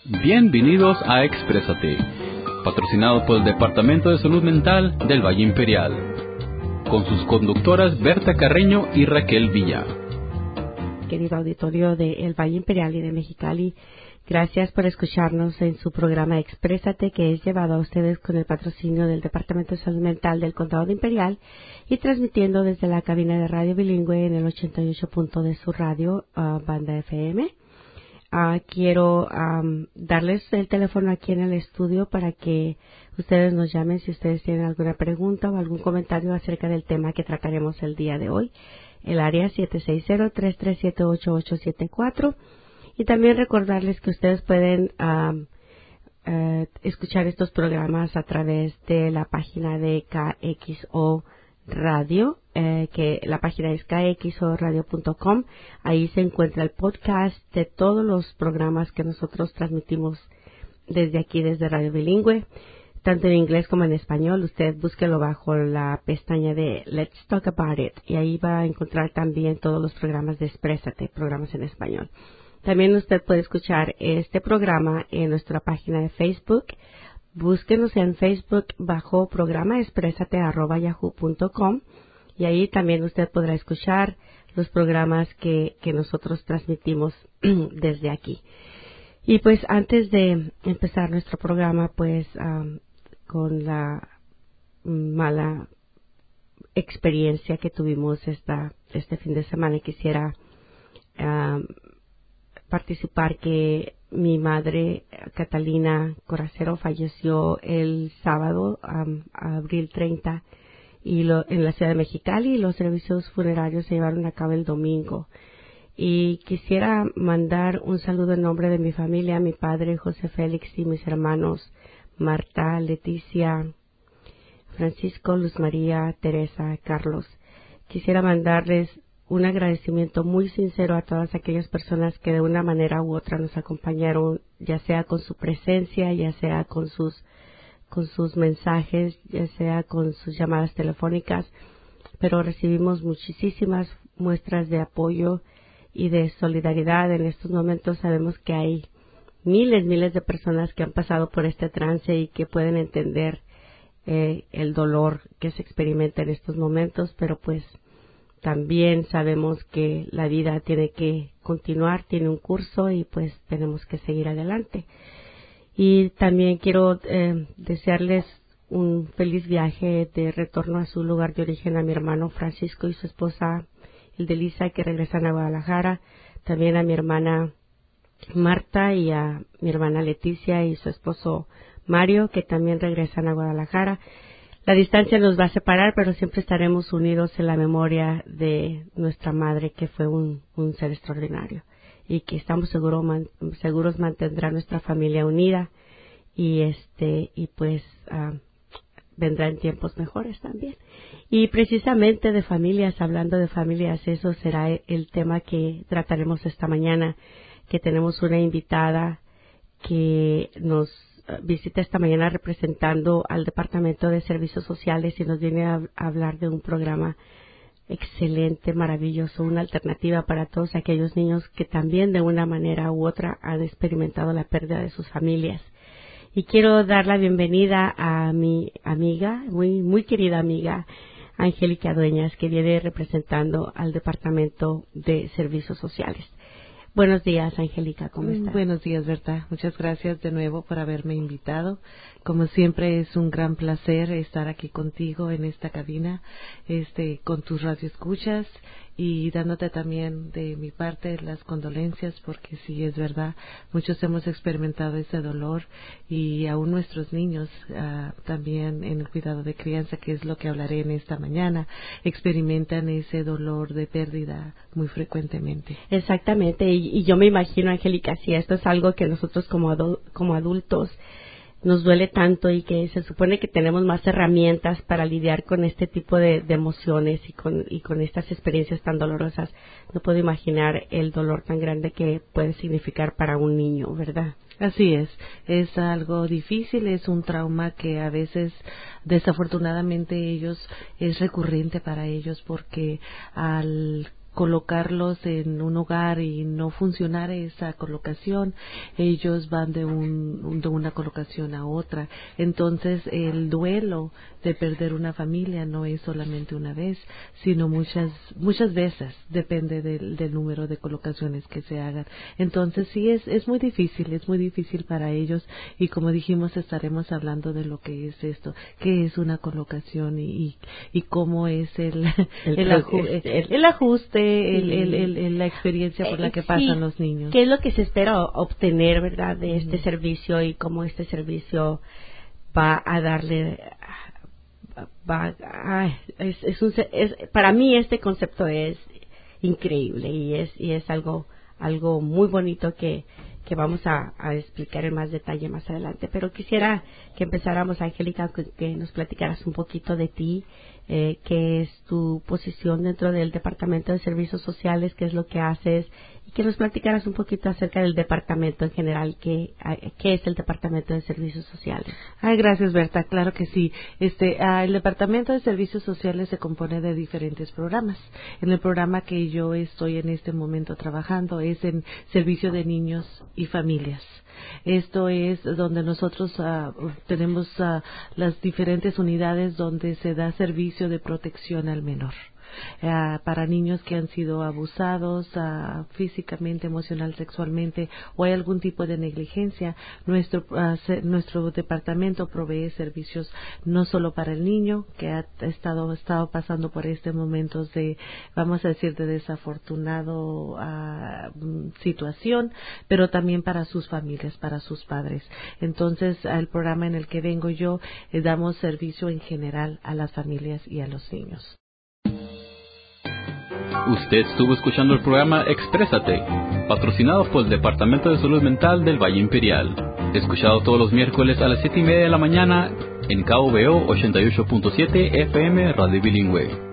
Bienvenidos a Exprésate, patrocinado por el Departamento de Salud Mental del Valle Imperial, con sus conductoras Berta Carreño y Raquel Villa. Querido auditorio de El Valle Imperial y de Mexicali, gracias por escucharnos en su programa Exprésate, que es llevado a ustedes con el patrocinio del Departamento de Salud Mental del Condado de Imperial y transmitiendo desde la cabina de radio bilingüe en el 88 punto de su radio, Banda FM. Quiero darles el teléfono aquí en el estudio para que ustedes nos llamen si ustedes tienen alguna pregunta o algún comentario acerca del tema que trataremos el día de hoy. El área 760-337-8874. Y también recordarles que ustedes pueden escuchar estos programas a través de la página de KXO Radio, que la página es kxoradio.com. Ahí se encuentra el podcast de todos los programas que nosotros transmitimos desde aquí, desde Radio Bilingüe, tanto en inglés como en español. Usted búsquelo bajo la pestaña de Let's Talk About It y ahí va a encontrar también todos los programas de Exprésate, programas en español. También usted puede escuchar este programa en nuestra página de Facebook. Búsquenos en Facebook bajo programa expresate@yahoo.com y ahí también usted podrá escuchar los programas que nosotros transmitimos desde aquí. Y pues antes de empezar nuestro programa, pues con la mala experiencia que tuvimos este fin de semana, quisiera participar que mi madre, Catalina Coracero, falleció el sábado, abril 30, en la ciudad de Mexicali, y los servicios funerarios se llevaron a cabo el domingo. Y quisiera mandar un saludo en nombre de mi familia, mi padre José Félix y mis hermanos Marta, Leticia, Francisco, Luz María, Teresa, Carlos. Quisiera mandarles un agradecimiento muy sincero a todas aquellas personas que de una manera u otra nos acompañaron, ya sea con su presencia, ya sea con sus mensajes, ya sea con sus llamadas telefónicas, pero recibimos muchísimas muestras de apoyo y de solidaridad. En estos momentos sabemos que hay miles de personas que han pasado por este trance y que pueden entender el dolor que se experimenta en estos momentos, pero pues también sabemos que la vida tiene que continuar, tiene un curso y pues tenemos que seguir adelante. Y también quiero desearles un feliz viaje de retorno a su lugar de origen a mi hermano Francisco y su esposa Ildelisa, que regresan a Guadalajara. También a mi hermana Marta y a mi hermana Leticia y su esposo Mario, que también regresan a Guadalajara. La distancia nos va a separar, pero siempre estaremos unidos en la memoria de nuestra madre, que fue un ser extraordinario y que estamos seguros mantendrá nuestra familia unida y pues vendrán tiempos mejores también. Y precisamente de familias, hablando de familias, eso será el tema que trataremos esta mañana, que tenemos una invitada que nos visita esta mañana representando al Departamento de Servicios Sociales y nos viene a hablar de un programa excelente, maravilloso, una alternativa para todos aquellos niños que también de una manera u otra han experimentado la pérdida de sus familias. Y quiero dar la bienvenida a mi amiga, muy querida amiga, Angélica Dueñas, que viene representando al Departamento de Servicios Sociales. Buenos días, Angélica, ¿cómo estás? Buenos días, Berta. Muchas gracias de nuevo por haberme invitado. Como siempre, es un gran placer estar aquí contigo en esta cabina, con tus radioescuchas y dándote también de mi parte las condolencias, porque sí, es verdad, muchos hemos experimentado ese dolor y aún nuestros niños también en el cuidado de crianza, que es lo que hablaré en esta mañana, experimentan ese dolor de pérdida muy frecuentemente. Exactamente, y yo me imagino, Angélica, si esto es algo que nosotros como adultos nos duele tanto y que se supone que tenemos más herramientas para lidiar con este tipo de emociones y con estas experiencias tan dolorosas, no puedo imaginar el dolor tan grande que puede significar para un niño, ¿verdad? Así es algo difícil, es un trauma que a veces desafortunadamente es recurrente para ellos, porque al colocarlos en un hogar y no funcionar esa colocación, ellos van de una colocación a otra. Entonces el duelo de perder una familia no es solamente una vez, sino muchas veces, depende del número de colocaciones que se hagan. Entonces sí es muy difícil para ellos, y como dijimos, estaremos hablando de lo que es esto, qué es una colocación y cómo es el ajuste, la experiencia por la que pasan los niños. ¿Qué es lo que se espera obtener, verdad, de este servicio, y cómo este servicio va a darle... para mí este concepto es increíble, y es algo muy bonito que vamos a explicar en más detalle más adelante. Pero quisiera que empezáramos, Angélica, que nos platicaras un poquito de ti, qué es tu posición dentro del Departamento de Servicios Sociales, qué es lo que haces, y que nos platicaras un poquito acerca del departamento en general, qué es el Departamento de Servicios Sociales. Gracias, Berta. Claro que sí. El Departamento de Servicios Sociales se compone de diferentes programas. En el programa que yo estoy en este momento trabajando es en servicio de niños y familias. Esto es donde nosotros tenemos las diferentes unidades donde se da servicio de protección al menor. Para niños que han sido abusados físicamente, emocional, sexualmente, o hay algún tipo de negligencia, nuestro departamento provee servicios no solo para el niño que ha estado pasando por momentos de, vamos a decir, de desafortunado situación, pero también para sus familias, para sus padres. Entonces, el programa en el que vengo yo, damos servicio en general a las familias y a los niños. Usted estuvo escuchando el programa Exprésate, patrocinado por el Departamento de Salud Mental del Valle Imperial. Escuchado todos los miércoles a las 7:30 de la mañana en KVO 88.7 FM Radio Bilingüe.